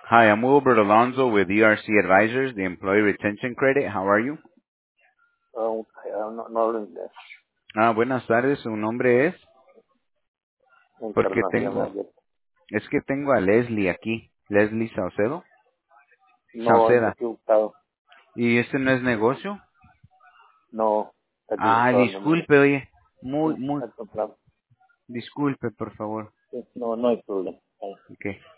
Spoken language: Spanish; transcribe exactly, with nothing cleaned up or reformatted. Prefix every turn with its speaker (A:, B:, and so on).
A: Hi, I'm Wilbert Alonso with E R C Advisors, the Employee Retention Credit. How are you?
B: Oh, okay, ah, no, no hablo inglés.
A: Ah, buenas tardes. Su nombre es, porque tengo,
B: Internacional.
A: es que tengo a Leslie aquí, Leslie Saucedo,
B: No, está
A: Sauceda.
B: equivocado.
A: ¿Y este no es negocio?
B: No, está
A: Ah,
B: equivocado el número.
A: disculpe, oye.
B: Sí,
A: Muy, muy,
B: está equivocado.
A: disculpe, por favor.
B: Sí, no, no hay problema.
A: Ok.